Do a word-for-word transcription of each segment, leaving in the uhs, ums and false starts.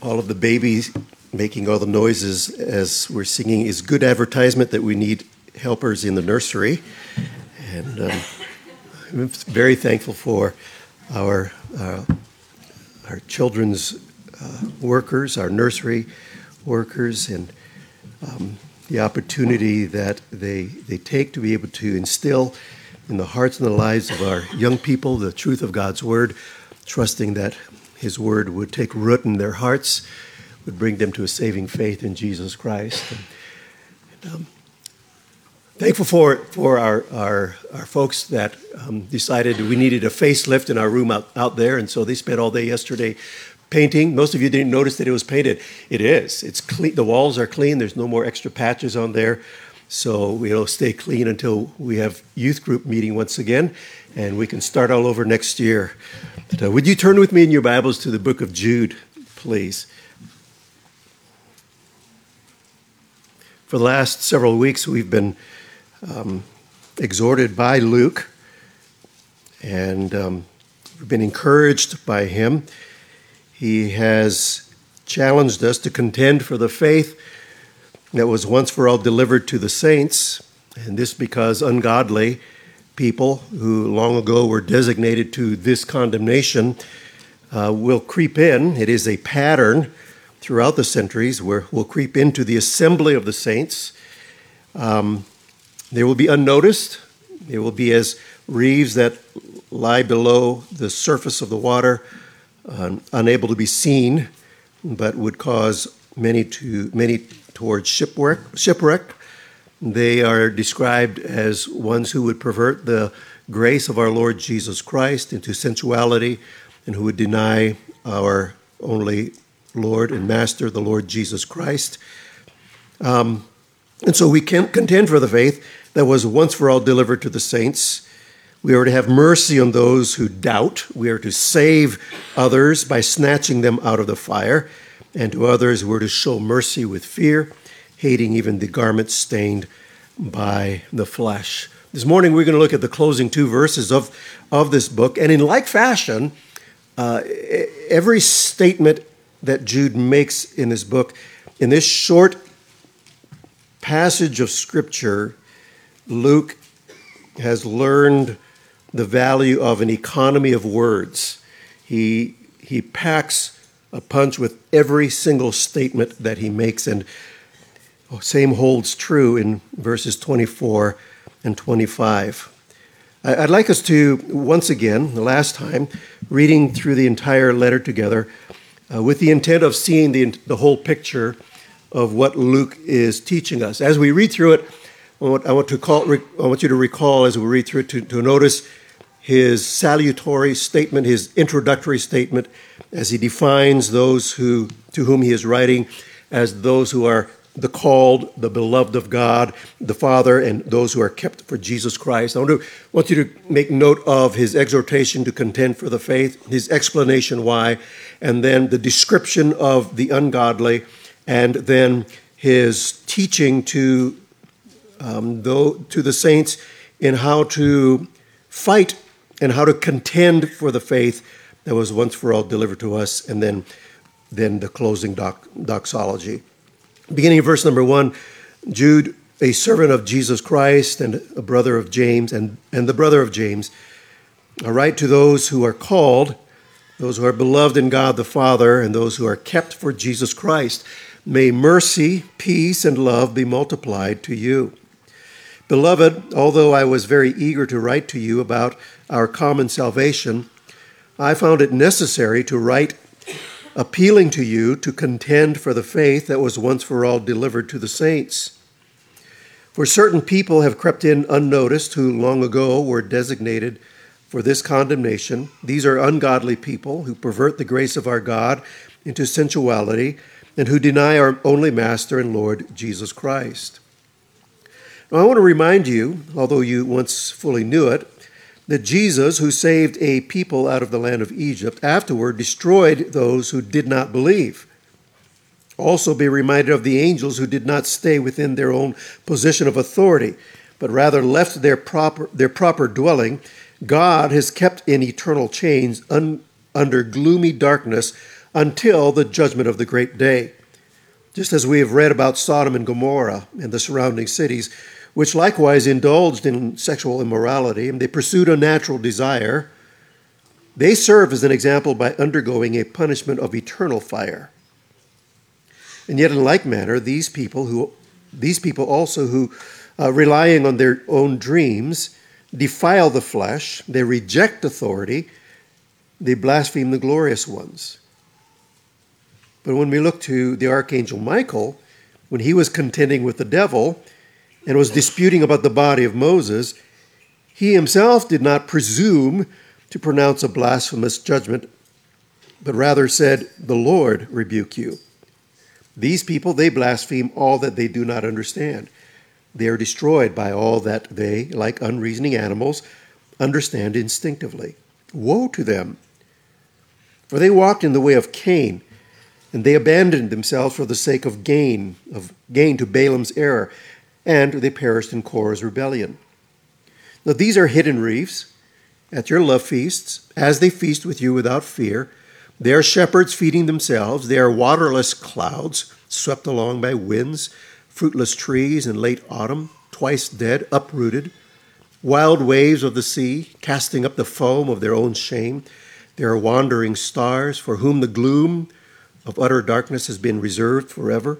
all of the babies making all the noises as we're singing is good advertisement that we need helpers in the nursery. And um, I'm very thankful for our uh, our children's uh, workers, our nursery workers, and um, the opportunity that they they take to be able to instill in the hearts and the lives of our young people the truth of God's Word, trusting that His Word would take root in their hearts, would bring them to a saving faith in Jesus Christ. And, and, um, thankful for for our our, our folks that um, decided we needed a facelift in our room out, out there, and so they spent all day yesterday painting. Most of you didn't notice that it was painted. It is. It's clean. The walls are clean. There's no more extra patches on there. So we'll stay clean until we have youth group meeting once again, and we can start all over next year. But, uh, would you turn with me in your Bibles to the book of Jude, please? For the last several weeks, we've been um, exhorted by Luke, and um, we've been encouraged by him. He has challenged us to contend for the faith that was once for all delivered to the saints, and this because ungodly people who long ago were designated to this condemnation uh, will creep in. It is a pattern throughout the centuries where will creep into the assembly of the saints. Um, they will be unnoticed. They will be as reeds that lie below the surface of the water, uh, unable to be seen, but would cause many to many towards shipwreck. Shipwreck. They are described as ones who would pervert the grace of our Lord Jesus Christ into sensuality, and who would deny our only Lord and Master, the Lord Jesus Christ. Um, and so we can contend for the faith that was once for all delivered to the saints. We are to have mercy on those who doubt. We are to save others by snatching them out of the fire. And to others, we're to show mercy with fear, hating even the garment stained by the flesh. This morning, we're going to look at the closing two verses of, of this book. And in like fashion, uh, every statement that Jude makes in this book, in this short passage of Scripture, Luke has learned the value of an economy of words. He, he packs a punch with every single statement that he makes, and oh, same holds true in verses twenty-four and twenty-five. I'd like us to, once again, the last time, reading through the entire letter together uh, with the intent of seeing the, the whole picture of what Luke is teaching us. As we read through it, I want, I want, to call, I want you to recall, as we read through it, to, to notice his salutatory statement, his introductory statement, as he defines those who to whom he is writing as those who are the called, the beloved of God, the Father, and those who are kept for Jesus Christ. I want, to, want you to make note of his exhortation to contend for the faith, his explanation why, and then the description of the ungodly, and then his teaching to um, though, to the saints in how to fight and how to contend for the faith that was once for all delivered to us, and then, then the closing doc, doxology. Beginning of verse number one, Jude, a servant of Jesus Christ and a brother of James, and, and the brother of James, I write to those who are called, those who are beloved in God the Father, and those who are kept for Jesus Christ. May mercy, peace, and love be multiplied to you. Beloved, although I was very eager to write to you about our common salvation, I found it necessary to write appealing to you to contend for the faith that was once for all delivered to the saints. For certain people have crept in unnoticed who long ago were designated for this condemnation. These are ungodly people who pervert the grace of our God into sensuality and who deny our only Master and Lord, Jesus Christ. Now, I want to remind you, although you once fully knew it, that Jesus, who saved a people out of the land of Egypt, afterward destroyed those who did not believe. Also be reminded of the angels who did not stay within their own position of authority, but rather left their proper, their proper dwelling. God has kept in eternal chains un, under gloomy darkness until the judgment of the great day. Just as we have read about Sodom and Gomorrah and the surrounding cities, which likewise indulged in sexual immorality, and they pursued a natural desire, they serve as an example by undergoing a punishment of eternal fire. And yet in like manner, these people who, these people also who, uh, relying on their own dreams, defile the flesh, they reject authority, they blaspheme the glorious ones. But when we look to the archangel Michael, when he was contending with the devil and was disputing about the body of Moses, he himself did not presume to pronounce a blasphemous judgment, but rather said, "The Lord rebuke you." These people, they blaspheme all that they do not understand. They are destroyed by all that they, like unreasoning animals, understand instinctively. Woe to them! For they walked in the way of Cain, and they abandoned themselves for the sake of gain, of gain to Balaam's error, and they perished in Korah's rebellion. Now these are hidden reefs at your love feasts, as they feast with you without fear. They are shepherds feeding themselves. They are waterless clouds swept along by winds, fruitless trees in late autumn, twice dead, uprooted, wild waves of the sea, casting up the foam of their own shame. They are wandering stars for whom the gloom of utter darkness has been reserved forever.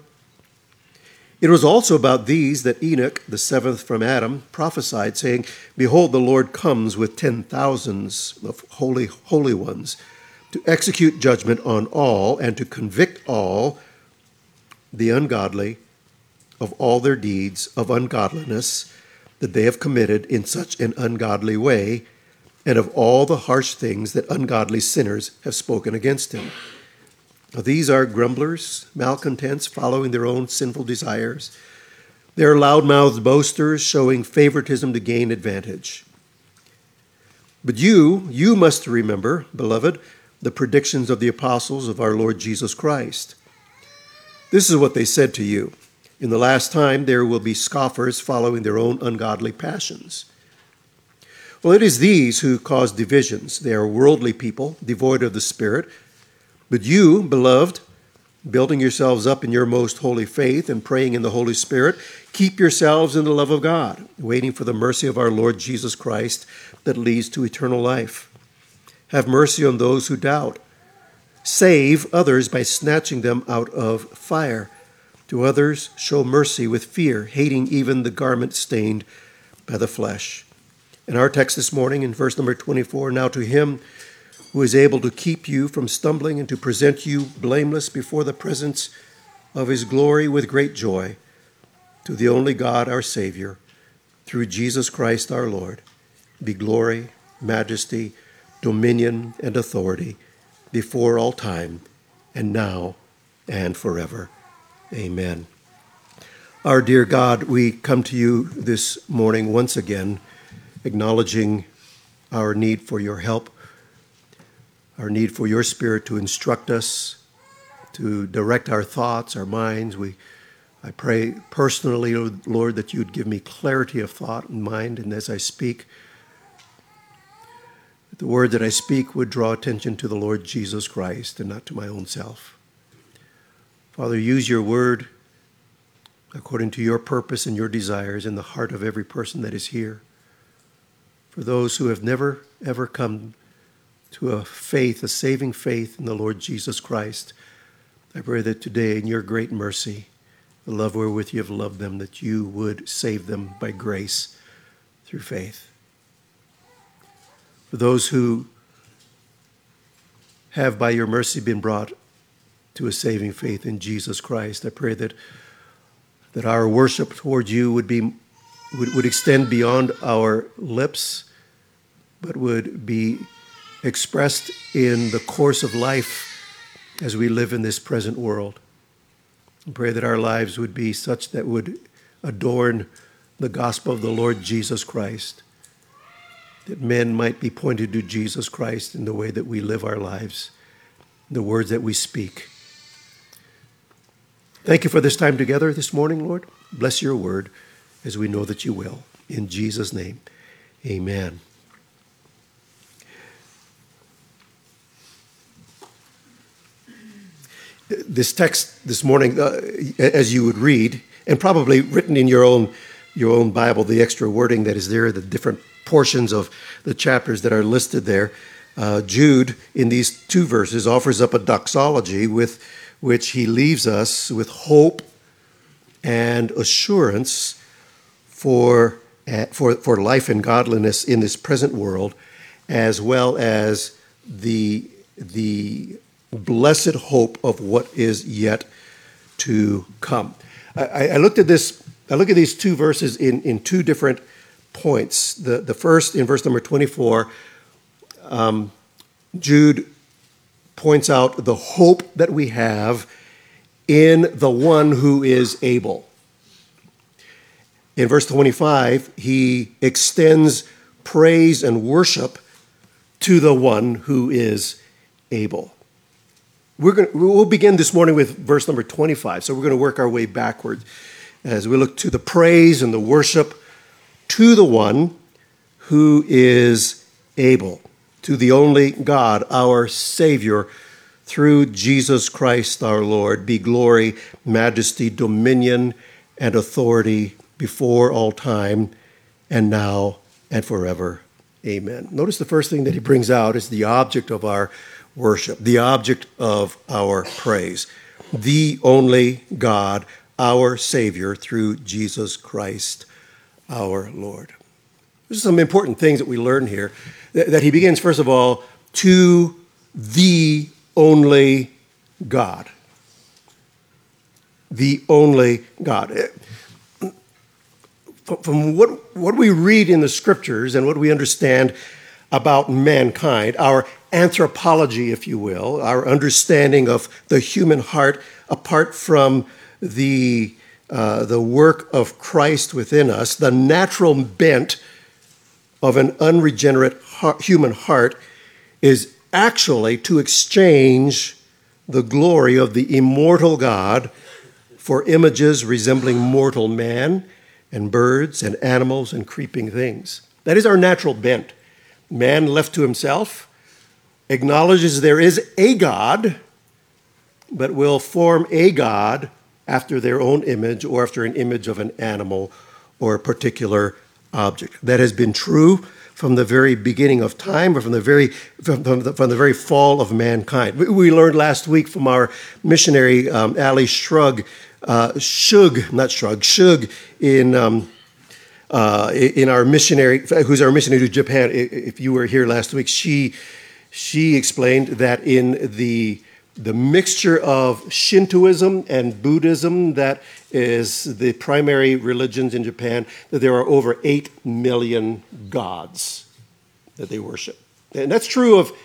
It was also about these that Enoch, the seventh from Adam, prophesied, saying, "Behold, the Lord comes with ten thousands of holy, holy ones, to execute judgment on all and to convict all the ungodly of all their deeds of ungodliness that they have committed in such an ungodly way, and of all the harsh things that ungodly sinners have spoken against him." Now, these are grumblers, malcontents, following their own sinful desires. They are loud-mouthed boasters, showing favoritism to gain advantage. But you, you must remember, beloved, the predictions of the apostles of our Lord Jesus Christ. This is what they said to you. In the last time there will be scoffers following their own ungodly passions. Well, it is these who cause divisions. They are worldly people, devoid of the Spirit. But you, beloved, building yourselves up in your most holy faith and praying in the Holy Spirit, keep yourselves in the love of God, waiting for the mercy of our Lord Jesus Christ that leads to eternal life. Have mercy on those who doubt. Save others by snatching them out of fire. To others, show mercy with fear, hating even the garment stained by the flesh. In our text this morning, in verse number twenty-four, now to him who is able to keep you from stumbling and to present you blameless before the presence of his glory with great joy, to the only God, our Savior, through Jesus Christ our Lord, be glory, majesty, dominion, and authority before all time, and now and forever. Amen. Our dear God, we come to you this morning once again, acknowledging our need for your help, our need for your Spirit to instruct us, to direct our thoughts, our minds. We, I pray personally, Lord, that you'd give me clarity of thought and mind, and as I speak, that the word that I speak would draw attention to the Lord Jesus Christ and not to my own self. Father, use your word according to your purpose and your desires in the heart of every person that is here. For those who have never, ever come to a faith, a saving faith in the Lord Jesus Christ, I pray that today, in your great mercy, the love wherewith you have loved them, that you would save them by grace through faith. For those who have by your mercy been brought to a saving faith in Jesus Christ, I pray that that our worship toward you would be would, would extend beyond our lips, but would be expressed in the course of life as we live in this present world. I pray that our lives would be such that would adorn the gospel of the Lord Jesus Christ, that men might be pointed to Jesus Christ in the way that we live our lives, the words that we speak. Thank you for this time together this morning, Lord. Bless your word as we know that you will. In Jesus' name, amen. this text this morning, uh, as you would read, and probably written in your own your own Bible, the extra wording that is there, the different portions of the chapters that are listed there, uh, Jude, in these two verses, offers up a doxology with which he leaves us with hope and assurance for, uh, for, for life and godliness in this present world, as well as the, the blessed hope of what is yet to come. I, I looked at this. I look at these two verses in, in two different points. The, the first, in verse number twenty-four, um, Jude points out the hope that we have in the one who is able. In verse twenty-five, he extends praise and worship to the one who is able. We're going to, we'll begin this morning with verse number twenty-five, so we're going to work our way backwards as we look to the praise and the worship to the one who is able, to the only God, our Savior, through Jesus Christ our Lord, be glory, majesty, dominion, and authority before all time, and now and forever. Amen. Notice the first thing that he brings out is the object of our worship, the object of our praise, the only God, our Savior, through Jesus Christ our Lord. There's some important things that we learn here, that he begins, first of all, to the only God. The only God. From what, what we read in the Scriptures and what we understand about mankind, our anthropology, if you will, our understanding of the human heart apart from the, uh, the work of Christ within us, the natural bent of an unregenerate heart, human heart is actually to exchange the glory of the immortal God for images resembling mortal man and birds and animals and creeping things. That is our natural bent. Man left to himself acknowledges there is a God, but will form a God after their own image or after an image of an animal or a particular object. That has been true from the very beginning of time, or from the very from, from, the, from the very fall of mankind. We, we learned last week from our missionary um, Ali Shrug, uh, Shug, not Shrug, Shug in um, uh, in our missionary, who's our missionary to Japan. If you were here last week, she she explained that in the the mixture of Shintoism and Buddhism that is the primary religions in Japan, that there are over eight million gods that they worship. And that's true of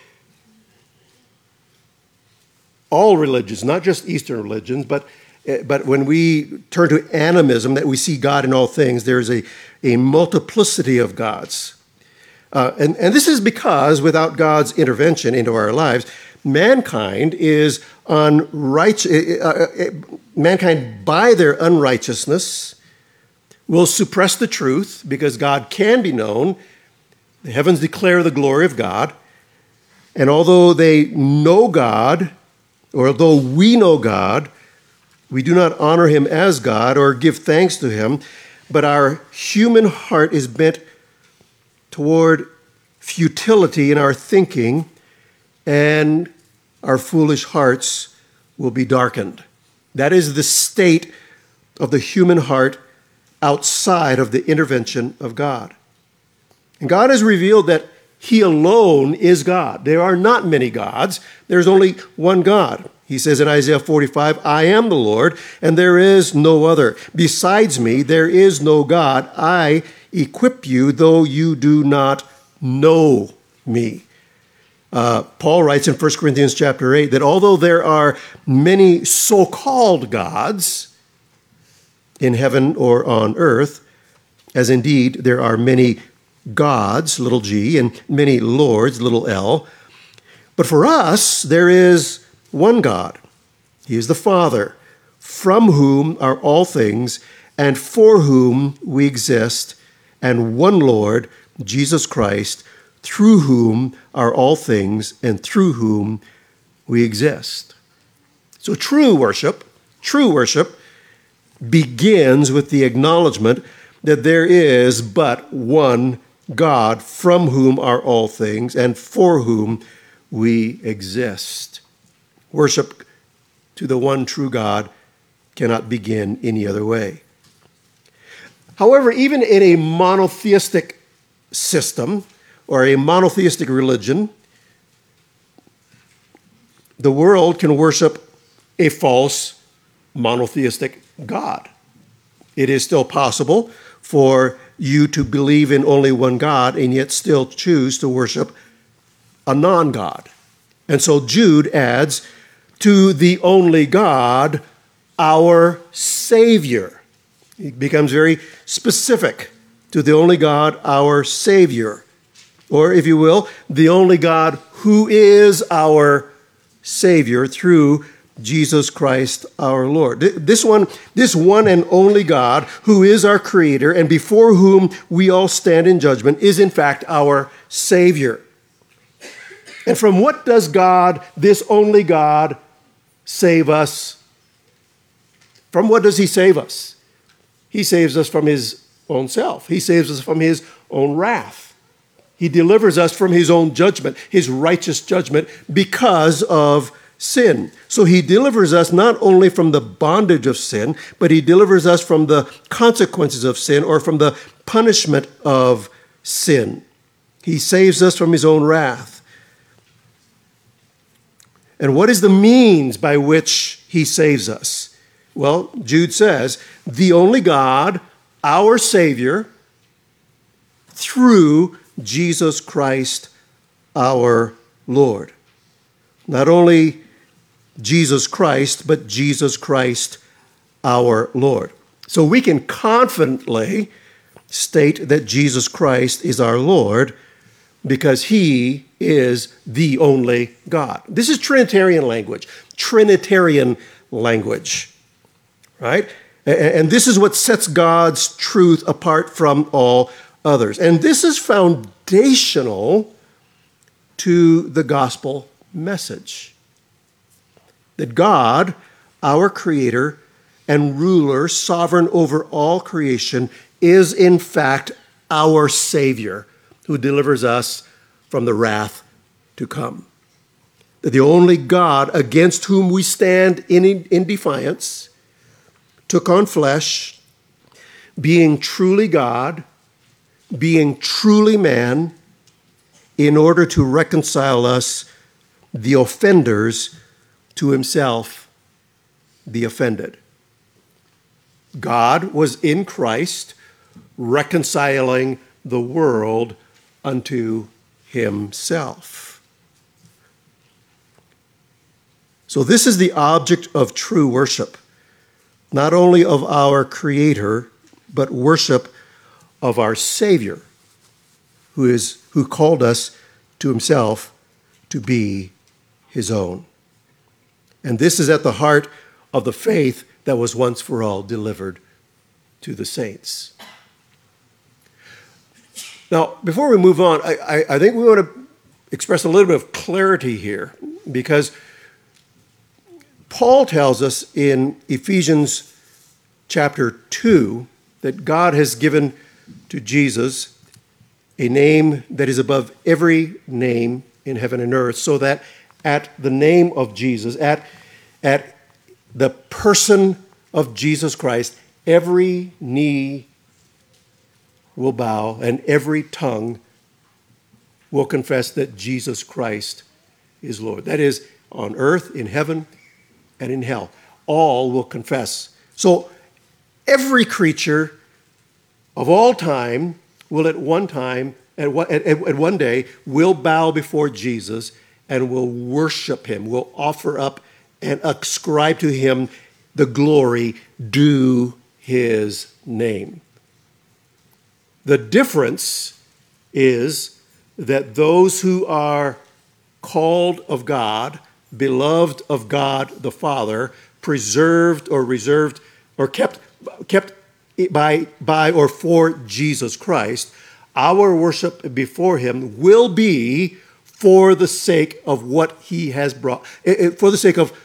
all religions, not just Eastern religions, but but when we turn to animism, that we see God in all things, there's a, a multiplicity of gods. Uh, and, and this is because without God's intervention into our lives, mankind is unrighteous. Uh, uh, mankind, by their unrighteousness, will suppress the truth because God can be known. The heavens declare the glory of God. And although they know God, or although we know God, we do not honor him as God or give thanks to him, but our human heart is bent toward futility in our thinking, and our foolish hearts will be darkened. That is the state of the human heart outside of the intervention of God. And God has revealed that he alone is God. There are not many gods. There's only one God. He says in Isaiah forty-five, I am the Lord, and there is no other. Besides me, there is no God. I equip you, though you do not know me. Uh, Paul writes in First Corinthians chapter eight that although there are many so-called gods in heaven or on earth, as indeed there are many gods, little g, and many lords, little l, but for us there is one God. He is the Father, from whom are all things, and for whom we exist, and one Lord, Jesus Christ, through whom are all things, and through whom we exist. So true worship, true worship begins with the acknowledgement that there is but one God from whom are all things and for whom we exist. Worship to the one true God cannot begin any other way. However, even in a monotheistic system or a monotheistic religion, the world can worship a false monotheistic God. It is still possible for you to believe in only one God and yet still choose to worship a non-God. And so Jude adds, to the only God, our Savior. He becomes very specific. To the only God, our Savior. Or, if you will, the only God who is our Savior through Jesus Christ our Lord. This one, this one and only God who is our Creator and before whom we all stand in judgment is in fact our Savior. And from what does God, this only God, save us? From what does he save us? He saves us from his own self. He saves us from his own wrath. He delivers us from his own judgment, his righteous judgment, because of sin. So he delivers us not only from the bondage of sin, but he delivers us from the consequences of sin or from the punishment of sin. He saves us from his own wrath. And what is the means by which he saves us? Well, Jude says, the only God, our Savior, through Jesus Christ, our Lord. Not only Jesus Christ, but Jesus Christ, our Lord. So we can confidently state that Jesus Christ is our Lord because he is the only God. This is Trinitarian language, Trinitarian language, right? And this is what sets God's truth apart from all others. And this is foundational to the gospel message. That God, our Creator and ruler, sovereign over all creation, is in fact our Savior who delivers us from the wrath to come. That the only God against whom we stand in, in defiance took on flesh, being truly God, being truly man, in order to reconcile us, the offenders, to himself, the offended. God was in Christ, reconciling the world unto himself. So this is the object of true worship, not only of our Creator, but worship of our Savior, who is who called us to himself to be his own. And this is at the heart of the faith that was once for all delivered to the saints. Now, before we move on, I, I, I think we want to express a little bit of clarity here, because Paul tells us in Ephesians chapter two that God has given to Jesus a name that is above every name in heaven and earth, so that at the name of Jesus, at, at the person of Jesus Christ, every knee will bow and every tongue will confess that Jesus Christ is Lord. That is, on earth, in heaven, and in hell. All will confess. So every creature of all time will at one time, at one, at, at one day, will bow before Jesus and will worship him, will offer up and ascribe to him the glory due his name. The difference is that those who are called of God, beloved of God the Father, preserved or reserved or kept kept by by or for Jesus Christ, our worship before him will be for the sake of what he has brought, for the sake of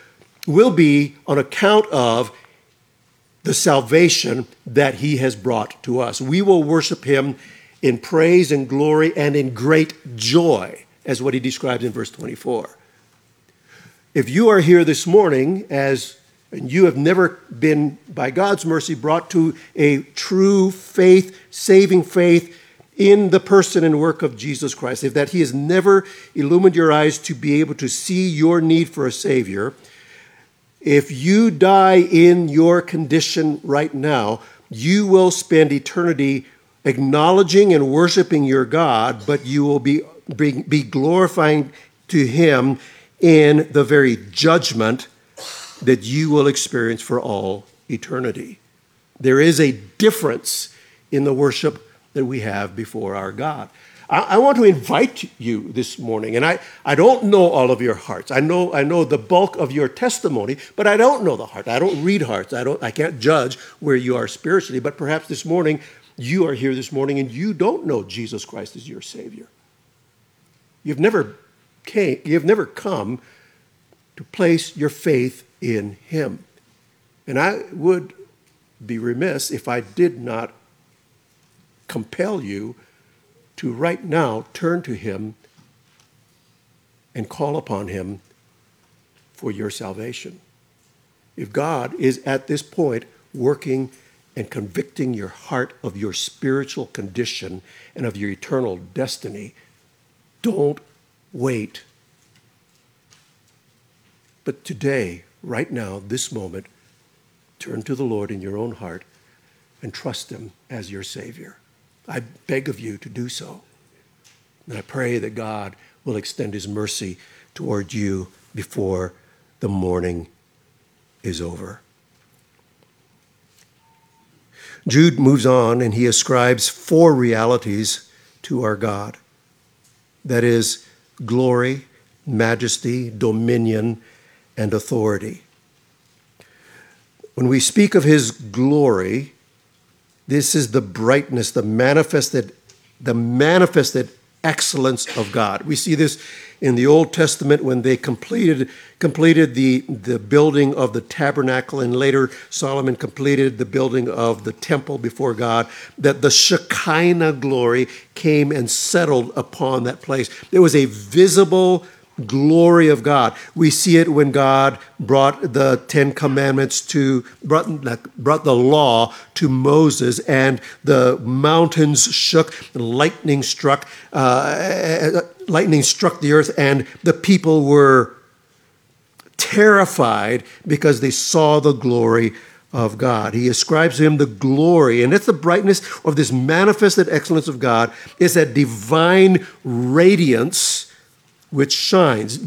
will be on account of the salvation that he has brought to us. We will worship him in praise and glory and in great joy, as what he describes in verse twenty-four. If you are here this morning as and you have never been, by God's mercy, brought to a true faith, saving faith in the person and work of Jesus Christ, if that he has never illumined your eyes to be able to see your need for a Savior, if you die in your condition right now, you will spend eternity acknowledging and worshiping your God, but you will be, be, be glorifying to him in the very judgment that you will experience for all eternity. There is a difference in the worship that we have before our God. I, I want to invite you this morning, and I, I don't know all of your hearts. I know I know the bulk of your testimony, but I don't know the heart. I don't read hearts. I don't I can't judge where you are spiritually, but perhaps this morning you are here this morning and you don't know Jesus Christ as your Savior. You've never came, you've never come to place your faith in him. And I would be remiss if I did not compel you to right now turn to him and call upon him for your salvation. If God is at this point working and convicting your heart of your spiritual condition and of your eternal destiny, don't wait. But today, right now, this moment, turn to the Lord in your own heart and trust him as your Savior. I beg of you to do so. And I pray that God will extend his mercy toward you before the morning is over. Jude moves on and he ascribes four realities to our God. That is glory, majesty, dominion, and authority. When we speak of his glory, this is the brightness, the manifested, the manifested excellence of God. We see this in the Old Testament when they completed completed the, the building of the tabernacle, and later Solomon completed the building of the temple before God, that the Shekinah glory came and settled upon that place. There was a visible glory of God. We see it when God brought the Ten Commandments to, brought, brought the law to Moses, and the mountains shook, lightning struck, uh, lightning struck the earth, and the people were terrified because they saw the glory of God. He ascribes to him the glory, and it's the brightness of this manifested excellence of God. It's that divine radiance which shines.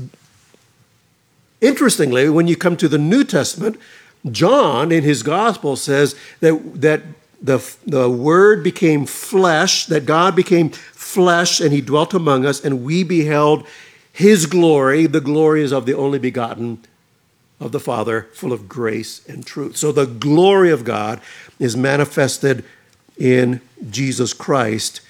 Interestingly, when you come to the New Testament, John in his gospel says that, that the, the Word became flesh, that God became flesh, and he dwelt among us, and we beheld his glory. The glory is of the only begotten of the Father, full of grace and truth. So the glory of God is manifested in Jesus Christ,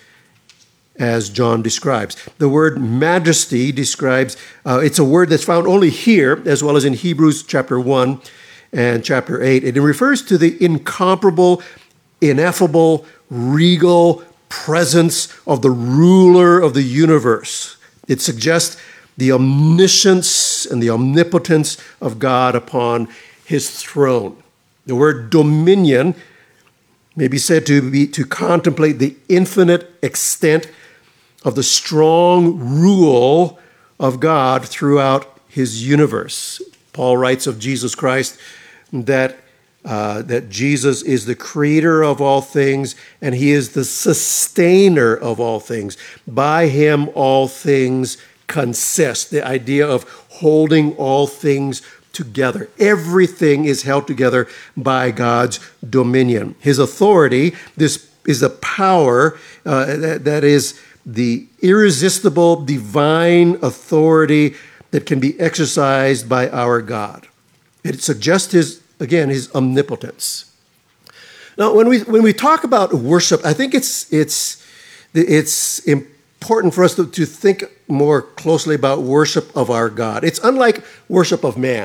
as John describes. The word majesty describes, uh, it's a word that's found only here, as well as in Hebrews chapter one and chapter eight. It refers to the incomparable, ineffable, regal presence of the ruler of the universe. It suggests the omniscience and the omnipotence of God upon his throne. The word dominion may be said to be to contemplate the infinite extent of the strong rule of God throughout his universe. Paul writes of Jesus Christ that, uh, that Jesus is the creator of all things, and he is the sustainer of all things. By him all things consist. The idea of holding all things together. Everything is held together by God's dominion. His authority, this is the power uh, that, that is the irresistible divine authority that can be exercised by our God. It suggests his, again, his omnipotence. Now, when we when we talk about worship, I think it's it's it's important for us to, to think more closely about worship of our God. It's unlike worship of man.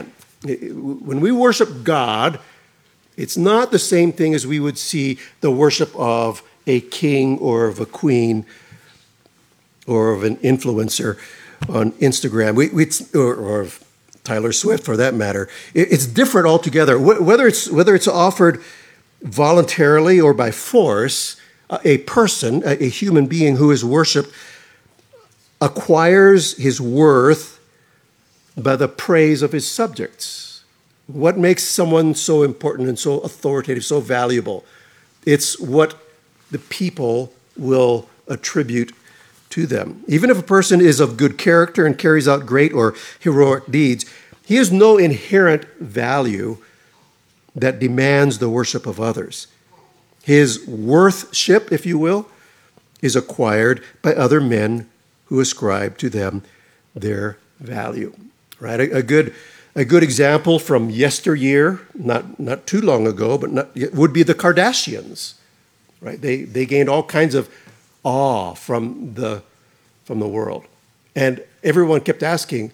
When we worship God, it's not the same thing as we would see the worship of a king or of a queen or of an influencer on Instagram, we, we, or, or of Tyler Swift for that matter. It, it's different altogether. Whether it's, whether it's offered voluntarily or by force, a person, a human being who is worshiped, acquires his worth by the praise of his subjects. What makes someone so important and so authoritative, so valuable? It's what the people will attribute to them. Even if a person is of good character and carries out great or heroic deeds, he has no inherent value that demands the worship of others. His worthship, if you will, is acquired by other men who ascribe to them their value. Right? A, a good a good example from yesteryear, not not too long ago, but not, would be the Kardashians. Right? They they gained all kinds of awe from the from the world, and everyone kept asking,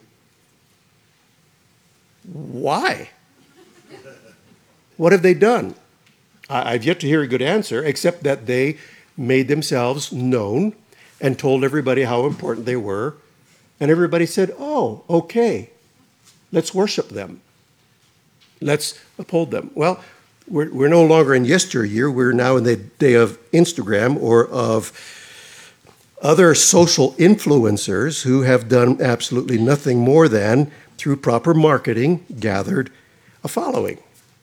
why? What have they done? I've yet to hear a good answer, except that they made themselves known and told everybody how important they were. And everybody said, oh, okay, let's worship them. Let's uphold them. Well, we're, we're no longer in yesteryear. We're now in the day of Instagram or of other social influencers who have done absolutely nothing more than, through proper marketing, gathered a following.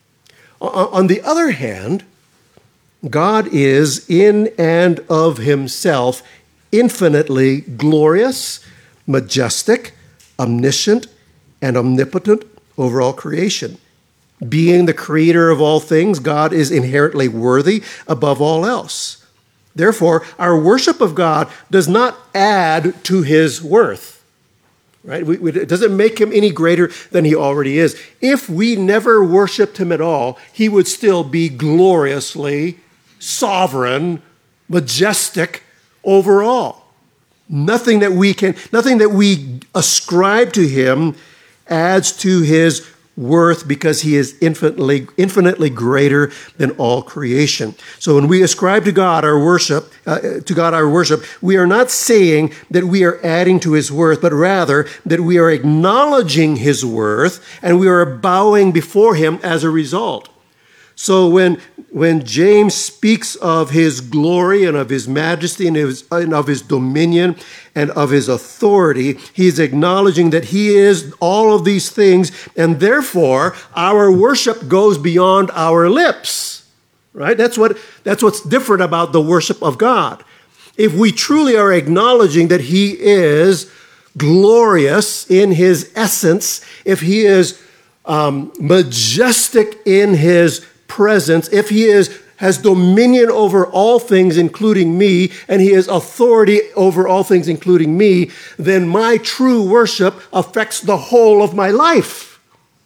On the other hand, God is in and of himself infinitely glorious, majestic, omniscient, and omnipotent over all creation. Being the creator of all things, God is inherently worthy above all else. Therefore, our worship of God does not add to his worth. Right? We, we, it doesn't make him any greater than he already is. If we never worshiped him at all, he would still be gloriously sovereign, majestic over all. Nothing that we can, nothing that we ascribe to him adds to his worth because he is infinitely, infinitely greater than all creation. So when we ascribe to God our worship, uh, to God our worship, we are not saying that we are adding to his worth, but rather that we are acknowledging his worth and we are bowing before him as a result. So when, when James speaks of his glory and of his majesty and, his, and of his dominion and of his authority, he is acknowledging that he is all of these things, and therefore our worship goes beyond our lips. Right? That's what, that's what's different about the worship of God. If we truly are acknowledging that he is glorious in his essence, if he is um, majestic in his presence, if he is has dominion over all things, including me, and he has authority over all things, including me, then my true worship affects the whole of my life.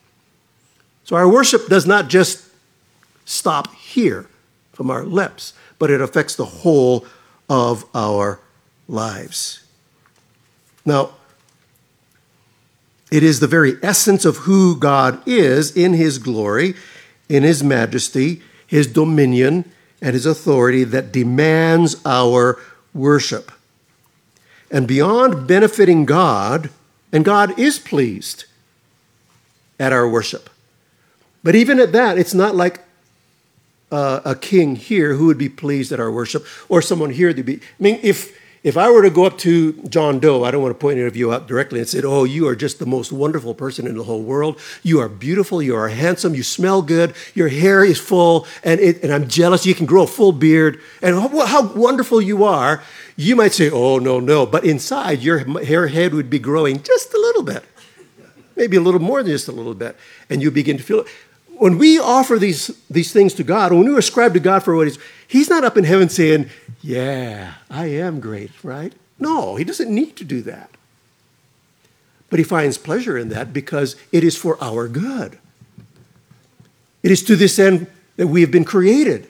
So our worship does not just stop here from our lips, but it affects the whole of our lives. Now, it is the very essence of who God is in his glory, in his majesty, his dominion, and his authority that demands our worship. And beyond benefiting God, and God is pleased at our worship. But even at that, it's not like uh, a king here who would be pleased at our worship, or someone here to be. I mean, if If I were to go up to John Doe, I don't want to point any of you out directly and say, oh, you are just the most wonderful person in the whole world. You are beautiful. You are handsome. You smell good. Your hair is full. And, it, and I'm jealous. You can grow a full beard. And how, how wonderful you are. You might say, oh, no, no. But inside, your hair head would be growing just a little bit. Maybe a little more than just a little bit. And you begin to feel it. When we offer these, these things to God, when we ascribe to God for what he's, he's not up in heaven saying, yeah, I am great, right? No, he doesn't need to do that. But he finds pleasure in that because it is for our good. It is to this end that we have been created.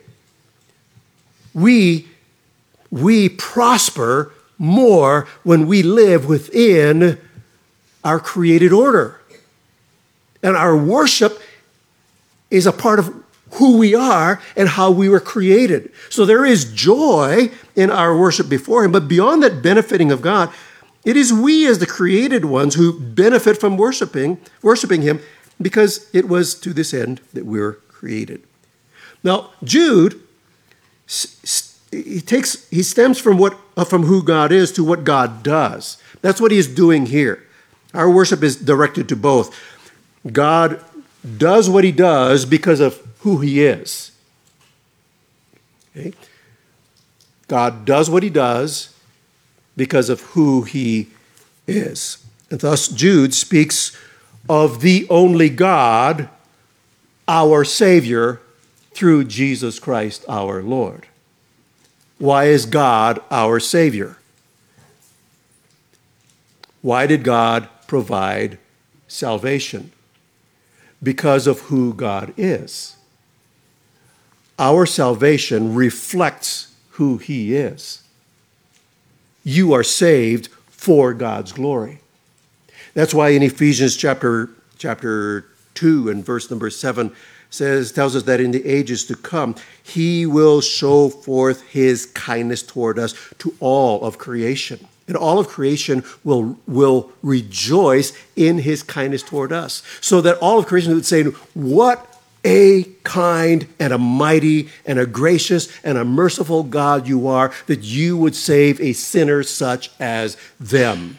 We, we prosper more when we live within our created order. And our worship is a part of who we are and how we were created. So there is joy in our worship before him, but beyond that benefiting of God, it is we as the created ones who benefit from worshiping, worshiping him, because it was to this end that we were created. Now, Jude, he takes, he stems from what, from who God is to what God does. That's what he is doing here. Our worship is directed to both. God does what he does because of who he is. Okay? God does what he does because of who he is. And thus Jude speaks of the only God, our Savior, through Jesus Christ our Lord. Why is God our Savior? Why did God provide salvation? Because of who God is. Our salvation reflects who he is. You are saved for God's glory. That's why in Ephesians chapter, chapter two and verse number seven says, tells us that in the ages to come, he will show forth his kindness toward us to all of creation. And all of creation will, will rejoice in his kindness toward us. So that all of creation would say, what a kind and a mighty and a gracious and a merciful God you are, that you would save a sinner such as them.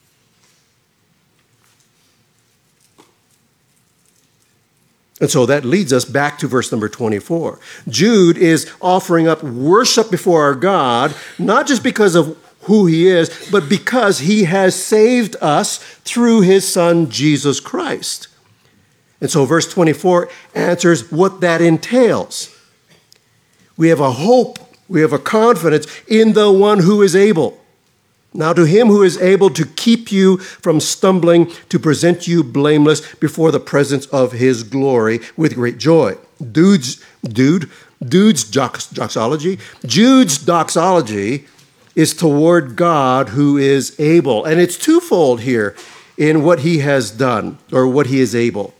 And so that leads us back to verse number twenty-four. Jude is offering up worship before our God, not just because of who he is, but because he has saved us through his Son, Jesus Christ. And so verse twenty-four answers what that entails. We have a hope, we have a confidence in the one who is able. Now to him who is able to keep you from stumbling, to present you blameless before the presence of his glory with great joy. Dude's, dude, dude's doxology, Jude's doxology is toward God who is able. And it's twofold here in what he has done, or what he is able.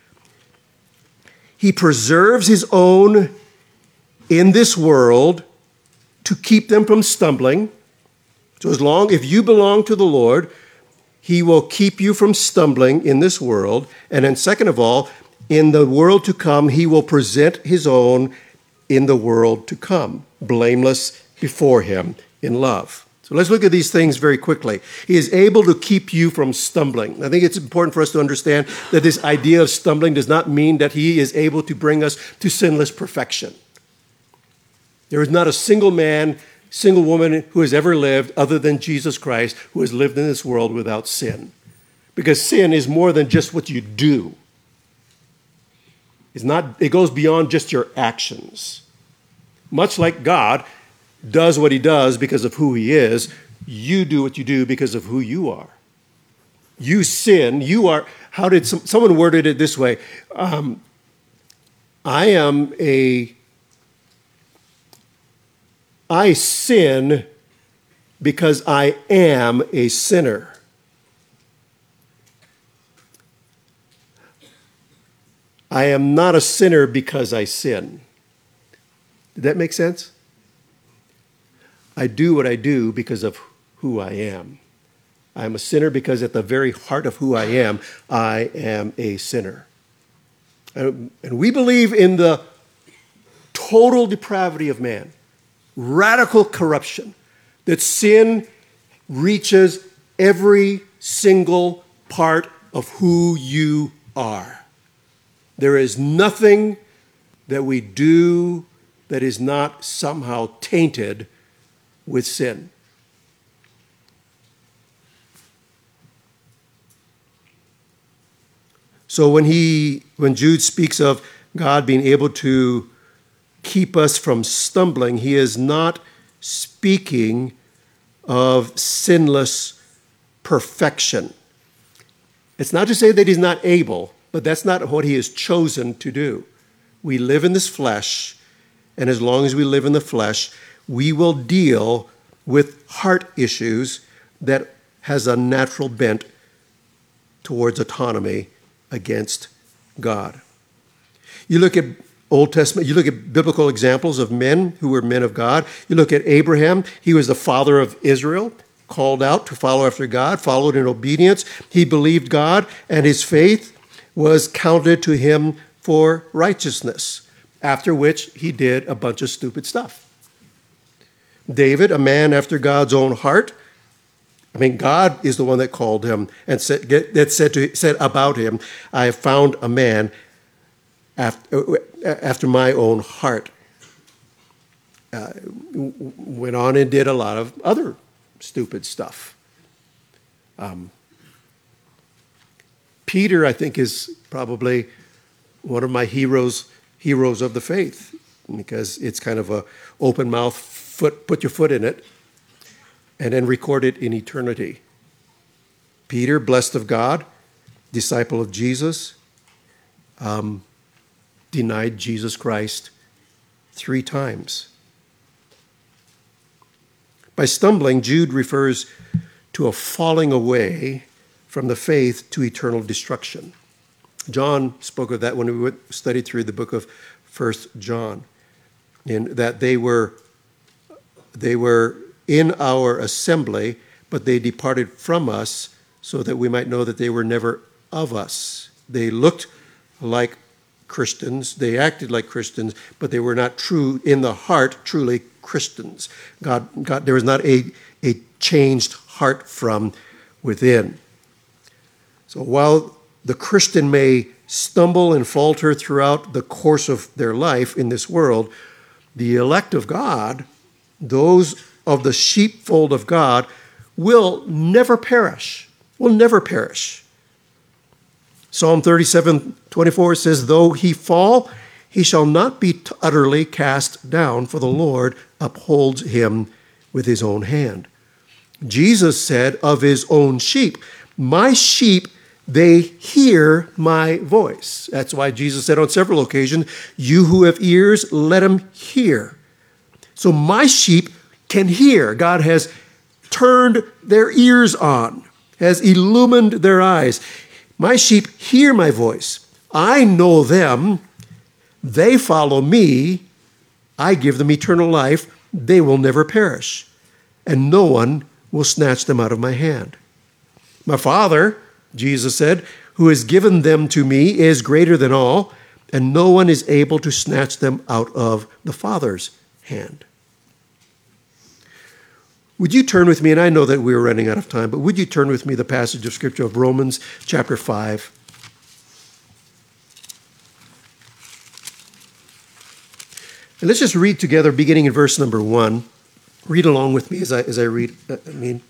He preserves his own in this world to keep them from stumbling. So as long, if you belong to the Lord, he will keep you from stumbling in this world. And then second of all, in the world to come, he will present his own in the world to come, blameless before him in love. So let's look at these things very quickly. He is able to keep you from stumbling. I think it's important for us to understand that this idea of stumbling does not mean that he is able to bring us to sinless perfection. There is not a single man, single woman who has ever lived other than Jesus Christ who has lived in this world without sin. Because sin is more than just what you do. It's not, it goes beyond just your actions. Much like God does what he does because of who he is, you do what you do because of who you are. You sin, you are, how did some, someone worded it this way? Um, I am a, I sin because I am a sinner. I am not a sinner because I sin. Did that make sense? I do what I do because of who I am. I am a sinner because at the very heart of who I am, I am a sinner. And we believe in the total depravity of man, radical corruption, that sin reaches every single part of who you are. There is nothing that we do that is not somehow tainted with sin. So when he, when Jude speaks of God being able to keep us from stumbling, he is not speaking of sinless perfection. It's not to say that he's not able, but that's not what he has chosen to do. We live in this flesh, and as long as we live in the flesh, we will deal with heart issues that has a natural bent towards autonomy against God. You look at Old Testament, you look at biblical examples of men who were men of God. You look at Abraham, he was the father of Israel, called out to follow after God, followed in obedience. He believed God, and his faith was counted to him for righteousness, after which he did a bunch of stupid stuff. David, a man after God's own heart, I mean, God is the one that called him and said, that said, to, said about him, I have found a man after, after my own heart. Uh, went on and did a lot of other stupid stuff. Um, Peter, I think, is probably one of my heroes, heroes of the faith, because it's kind of a open mouth, foot, put your foot in it, and then record it in eternity. Peter, blessed of God, disciple of Jesus, um, denied Jesus Christ three times. By stumbling, Jude refers to a falling away from the faith to eternal destruction. John spoke of that when we went, studied through the book of First John, in that they were they were in our assembly, but they departed from us so that we might know that they were never of us. They looked like Christians, they acted like Christians, but they were not true in the heart, truly Christians. God, God, there was not a, a changed heart from within. So while the Christian may stumble and falter throughout the course of their life in this world, the elect of God, those of the sheepfold of God, will never perish, will never perish. Psalm thirty-seven twenty-four says, though he fall, he shall not be utterly cast down, for the Lord upholds him with his own hand. Jesus said of his own sheep, my sheep, they hear my voice. That's why Jesus said on several occasions, you who have ears, let them hear. So my sheep can hear. God has turned their ears on, has illumined their eyes. My sheep hear my voice. I know them. They follow me. I give them eternal life. They will never perish, and no one will snatch them out of my hand. My Father, Jesus said, who has given them to me is greater than all, and no one is able to snatch them out of the Father's hand. Would you turn with me, and I know that we're running out of time, but would you turn with me the passage of Scripture of Romans chapter five? And let's just read together, beginning in verse number one. Read along with me as I, as I read. I mean,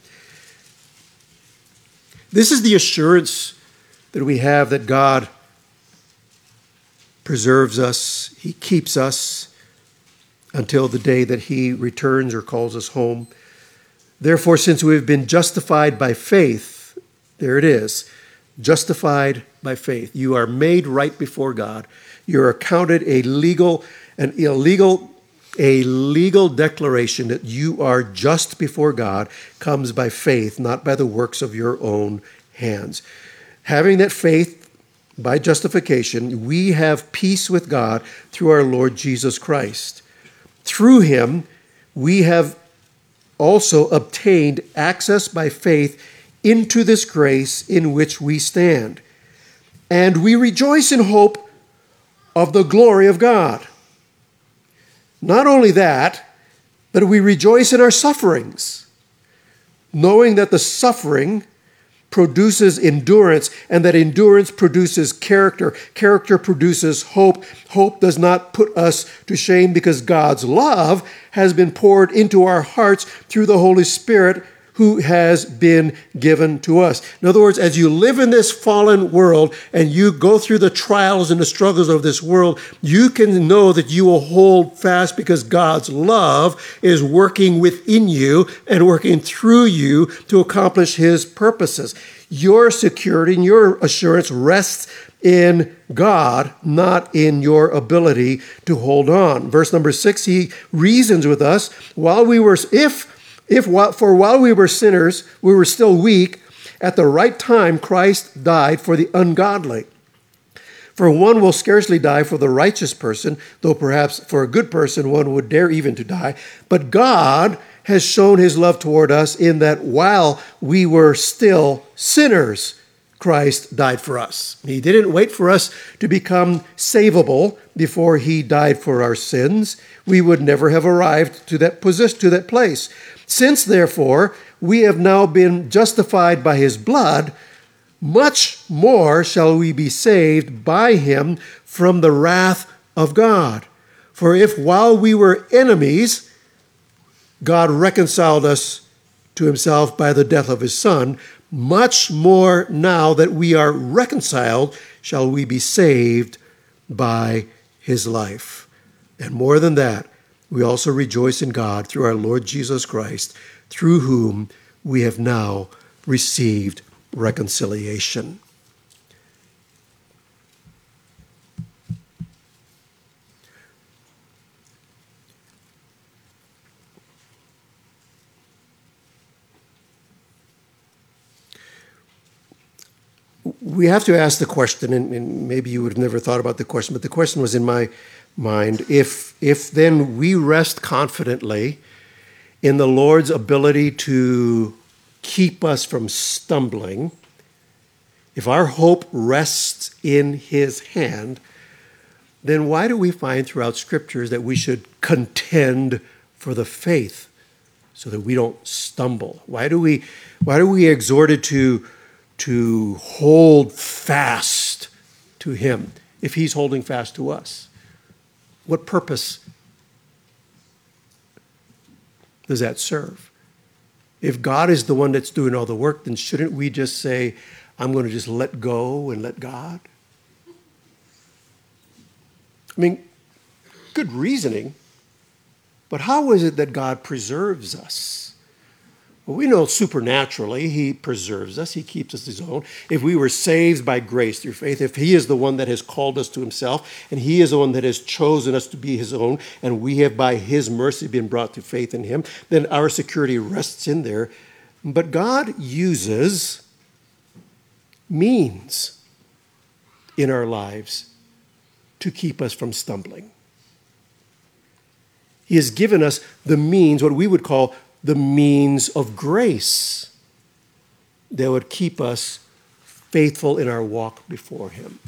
this is the assurance that we have that God preserves us. He keeps us until the day that he returns or calls us home. Therefore, since we have been justified by faith, there it is, justified by faith. You are made right before God. You are accounted a legal, an illegal, a legal declaration that you are just before God comes by faith, not by the works of your own hands. Having that faith by justification, we have peace with God through our Lord Jesus Christ. Through him, we have also obtained access by faith into this grace in which we stand. And we rejoice in hope of the glory of God. Not only that, but we rejoice in our sufferings, knowing that the suffering produces endurance, and that endurance produces character. Character produces hope. Hope does not put us to shame, because God's love has been poured into our hearts through the Holy Spirit who has been given to us. In other words, as you live in this fallen world and you go through the trials and the struggles of this world, you can know that you will hold fast, because God's love is working within you and working through you to accomplish his purposes. Your security and your assurance rests in God, not in your ability to hold on. Verse number six, he reasons with us, while we were, if If for while we were sinners, we were still weak, at the right time Christ died for the ungodly. For one will scarcely die for the righteous person, though perhaps for a good person one would dare even to die. But God has shown his love toward us in that while we were still sinners, Christ died for us. He didn't wait for us to become savable before he died for our sins. We would never have arrived to that position, to that place. Since, therefore, we have now been justified by his blood, much more shall we be saved by him from the wrath of God. For if while we were enemies, God reconciled us to himself by the death of his Son, much more now that we are reconciled shall we be saved by his life. And more than that, we also rejoice in God through our Lord Jesus Christ, through whom we have now received reconciliation. We have to ask the question, and maybe you would have never thought about the question, but the question was in my mind, if, if then we rest confidently in the Lord's ability to keep us from stumbling, if our hope rests in his hand, then why do we find throughout scriptures that we should contend for the faith so that we don't stumble? Why do we, why are we exhorted to, to hold fast to him if he's holding fast to us? What purpose does that serve? If God is the one that's doing all the work, then shouldn't we just say, I'm going to just let go and let God? I mean, good reasoning, but how is it that God preserves us? Well, we know supernaturally he preserves us. He keeps us his own. If we were saved by grace through faith, if he is the one that has called us to himself, and he is the one that has chosen us to be his own, and we have by his mercy been brought to faith in him, then our security rests in there. But God uses means in our lives to keep us from stumbling. He has given us the means, what we would call the means of grace, that would keep us faithful in our walk before him.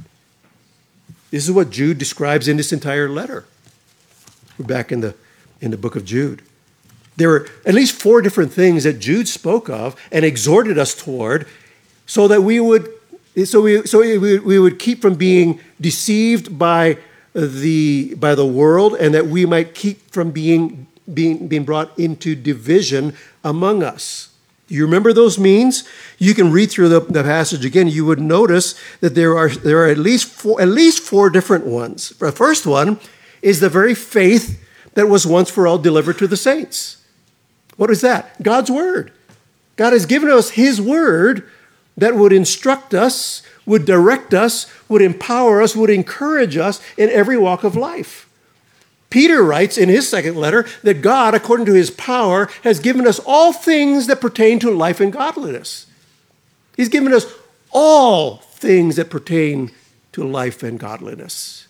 This is what Jude describes in this entire letter. We're back in the, in the book of Jude. There are at least four different things that Jude spoke of and exhorted us toward so that we would, so we, so we, we would keep from being deceived by the, by the world, and that we might keep from being Being, being brought into division among us. Do you remember those means? You can read through the, the passage again. You would notice that there are there are at least four, at least four different ones. The first one is the very faith that was once for all delivered to the saints. What is that? God's word. God has given us his word that would instruct us, would direct us, would empower us, would encourage us in every walk of life. Peter writes in his second letter that God, according to his power, has given us all things that pertain to life and godliness. He's given us all things that pertain to life and godliness.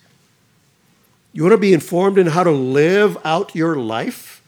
You want to be informed in how to live out your life?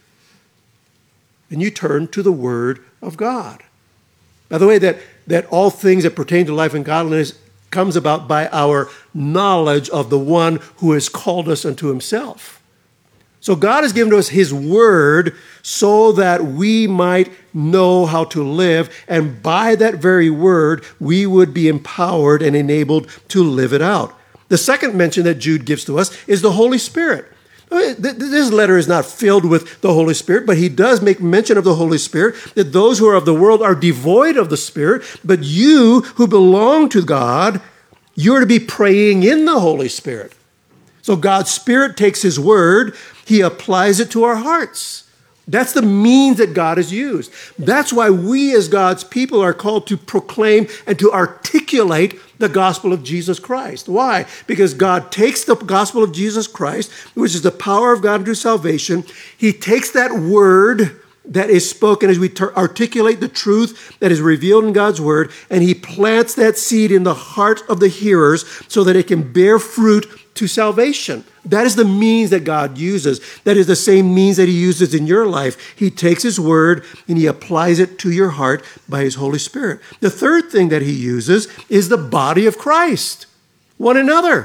Then you turn to the Word of God. By the way, that, that all things that pertain to life and godliness comes about by our knowledge of the one who has called us unto himself. So God has given to us his word so that we might know how to live, and by that very word, we would be empowered and enabled to live it out. The second mention that Jude gives to us is the Holy Spirit. This letter is not filled with the Holy Spirit, but he does make mention of the Holy Spirit, that those who are of the world are devoid of the Spirit, but you who belong to God, you're to be praying in the Holy Spirit. So God's Spirit takes his word, he applies it to our hearts. That's the means that God has used. That's why we as God's people are called to proclaim and to articulate the gospel of Jesus Christ. Why? Because God takes the gospel of Jesus Christ, which is the power of God unto salvation. He takes that word that is spoken, as we ter- articulate the truth that is revealed in God's word, and he plants that seed in the heart of the hearers so that it can bear fruit to salvation. That is the means that God uses. That is the same means that he uses in your life. He takes his word and he applies it to your heart by his Holy Spirit. The third thing that he uses is the body of Christ, one another.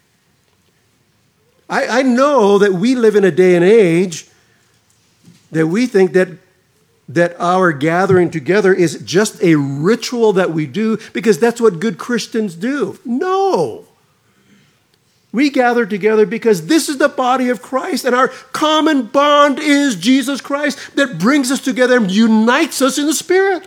I, I know that we live in a day and age that we think that, that our gathering together is just a ritual that we do because that's what good Christians do. No. We gather together because this is the body of Christ, and our common bond is Jesus Christ that brings us together and unites us in the Spirit.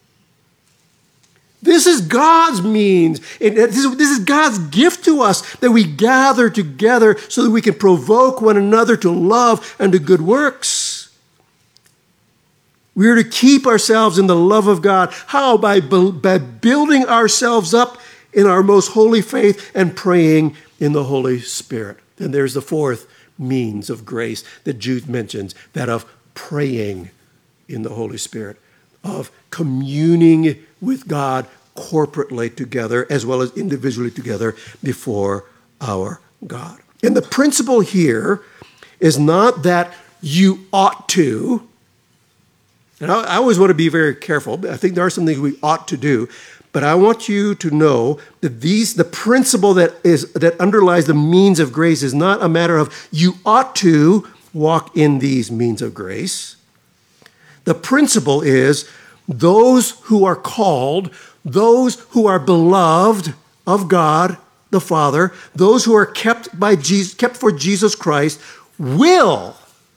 This is God's means. This is God's gift to us, that we gather together so that we can provoke one another to love and to good works. We are to keep ourselves in the love of God. How? By, by building ourselves up in our most holy faith and praying in the Holy Spirit. And there's the fourth means of grace that Jude mentions, that of praying in the Holy Spirit, of communing with God corporately together as well as individually together before our God. And the principle here is not that you ought to, and I, I always want to be very careful. I think there are some things we ought to do, but I want you to know that these, the principle that is that underlies the means of grace is not a matter of you ought to walk in these means of grace. The principle is those who are called, those who are beloved of God the Father, those who are kept by Jesus, kept for Jesus Christ, will,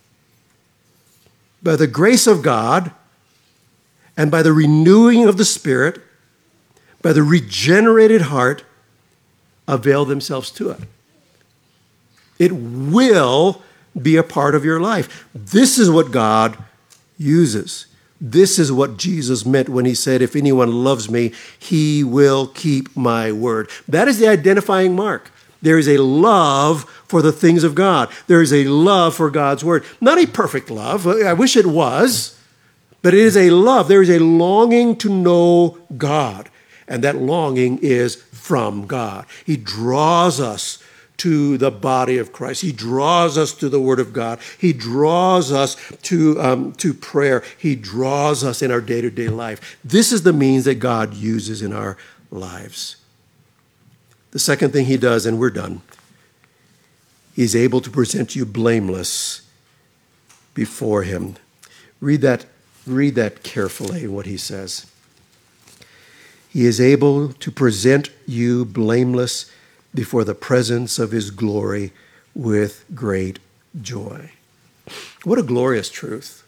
by the grace of God and by the renewing of the Spirit, by the regenerated heart, avail themselves to it. It will be a part of your life. This is what God uses. This is what Jesus meant when he said, if anyone loves me, he will keep my word. That is the identifying mark. There is a love for the things of God. There is a love for God's word. Not a perfect love. I wish it was. But it is a love. There is a longing to know God. And that longing is from God. He draws us to the body of Christ. He draws us to the Word of God. He draws us to, um, to prayer. He draws us in our day-to-day life. This is the means that God uses in our lives. The second thing he does, and we're done, he's able to present you blameless before him. Read that, read that carefully, what he says. He is able to present you blameless before the presence of his glory with great joy. What a glorious truth.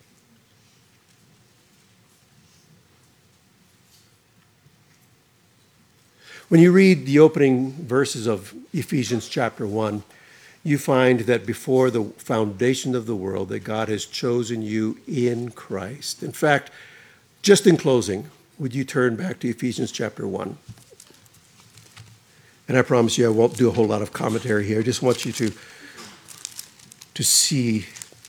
When you read the opening verses of Ephesians chapter one, you find that before the foundation of the world, that God has chosen you in Christ. In fact, just in closing, would you turn back to Ephesians chapter one? And I promise you I won't do a whole lot of commentary here. I just want you to, to see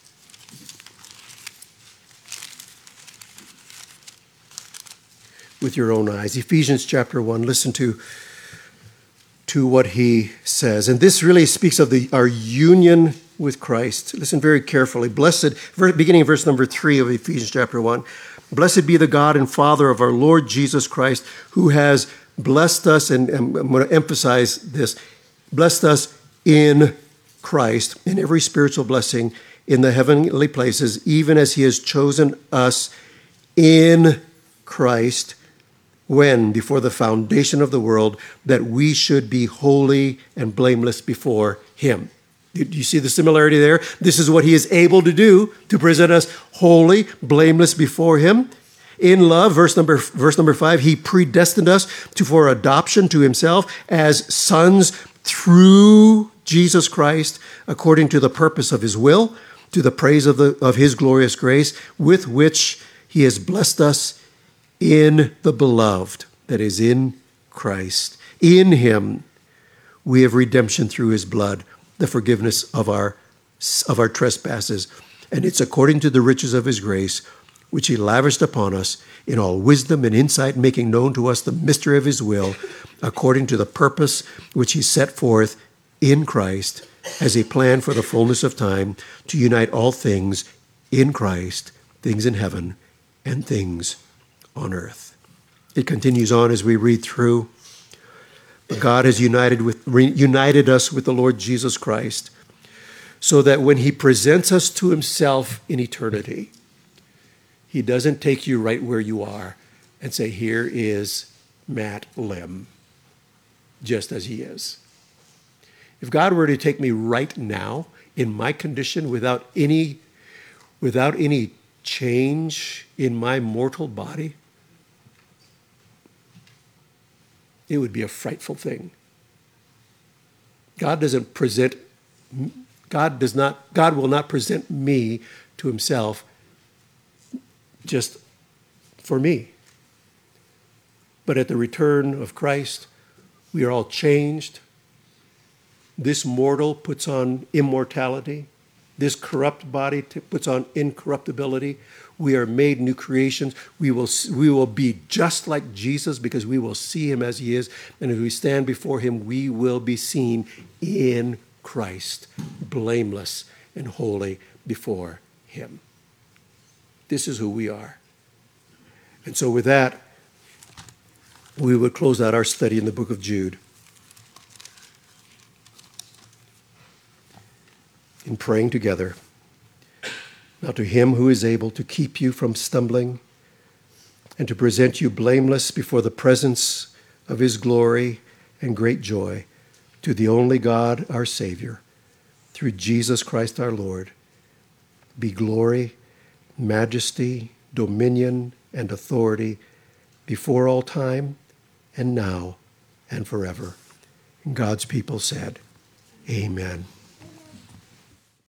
with your own eyes. Ephesians chapter one, listen to, to what he says. And this really speaks of the, our union with Christ. Listen very carefully. Blessed, beginning of verse number three of Ephesians chapter one. Blessed be the God and Father of our Lord Jesus Christ, who has blessed us, and, and I'm going to emphasize this, blessed us in Christ, in every spiritual blessing in the heavenly places, even as he has chosen us in Christ, when, before the foundation of the world, that we should be holy and blameless before him. Do you see the similarity there? This is what he is able to do, to present us holy, blameless before him. In love, verse number verse number five, he predestined us to for adoption to himself as sons through Jesus Christ, according to the purpose of his will, to the praise of the of his glorious grace, with which he has blessed us in the beloved, that is in Christ. In him we have redemption through his blood, the forgiveness of our of our trespasses, And it's according to the riches of his grace, which he lavished upon us in all wisdom and insight, making known to us the mystery of his will, according to the purpose which he set forth in Christ, as he planned for the fullness of time, to unite all things in Christ, things in heaven and things on earth. It continues on as we read through. But God has united with reunited us with the Lord Jesus Christ, so that when he presents us to himself in eternity, he doesn't take you right where you are and say, here is Matt Lim, just as he is. If God were to take me right now in my condition without any, without any change in my mortal body, it would be a frightful thing. God doesn't present, God does not, God will not present me to himself just for me. But at the return of Christ, we are all changed. This mortal puts on immortality. This corrupt body t- puts on incorruptibility. We are made new creations. We will, we will be just like Jesus because we will see him as he is. And as we stand before him, we will be seen in Christ, blameless and holy before him. This is who we are. And so with that, we would close out our study in the book of Jude in praying together. Now to him who is able to keep you from stumbling and to present you blameless before the presence of his glory and great joy, to the only God, our Savior, through Jesus Christ our Lord, be glory, majesty, dominion, and authority before all time and now and forever. And God's people said, Amen.